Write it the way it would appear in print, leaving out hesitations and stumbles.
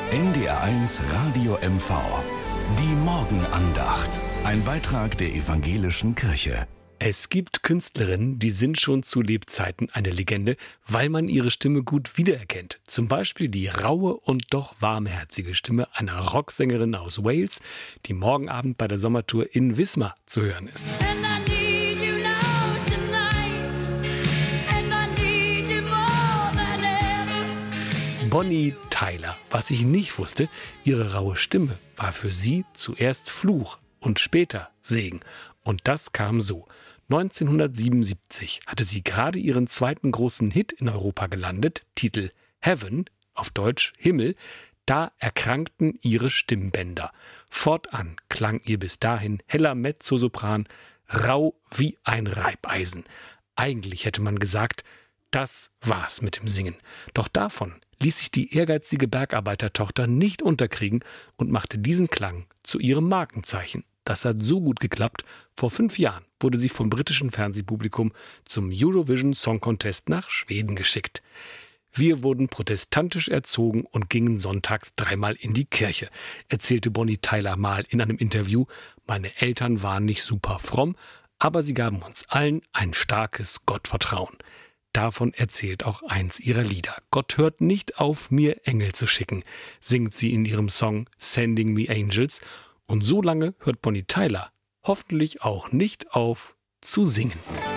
NDR1 Radio MV. Die Morgenandacht. Ein Beitrag der Evangelischen Kirche. Es gibt Künstlerinnen, die sind schon zu Lebzeiten eine Legende, weil man ihre Stimme gut wiedererkennt. Zum Beispiel die raue und doch warmherzige Stimme einer Rocksängerin aus Wales, die morgen Abend bei der Sommertour in Wismar zu hören ist. Bonnie Tyler. Was ich nicht wusste, ihre raue Stimme war für sie zuerst Fluch und später Segen. Und das kam so. 1977 hatte sie gerade ihren zweiten großen Hit in Europa gelandet, Titel Heaven, auf Deutsch Himmel. Da erkrankten ihre Stimmbänder. Fortan klang ihr bis dahin heller Mezzosopran rau wie ein Reibeisen. Eigentlich hätte man gesagt, das war's mit dem Singen. Doch davon ließ sich die ehrgeizige Bergarbeitertochter nicht unterkriegen und machte diesen Klang zu ihrem Markenzeichen. Das hat so gut geklappt. Vor 5 Jahren wurde sie vom britischen Fernsehpublikum zum Eurovision Song Contest nach Schweden geschickt. Wir wurden protestantisch erzogen und gingen sonntags 3-mal in die Kirche, erzählte Bonnie Tyler mal in einem Interview. Meine Eltern waren nicht super fromm, aber sie gaben uns allen ein starkes Gottvertrauen. Davon erzählt auch eins ihrer Lieder. Gott hört nicht auf, mir Engel zu schicken, singt sie in ihrem Song Sending Me Angels. Und so lange hört Bonnie Tyler hoffentlich auch nicht auf zu singen.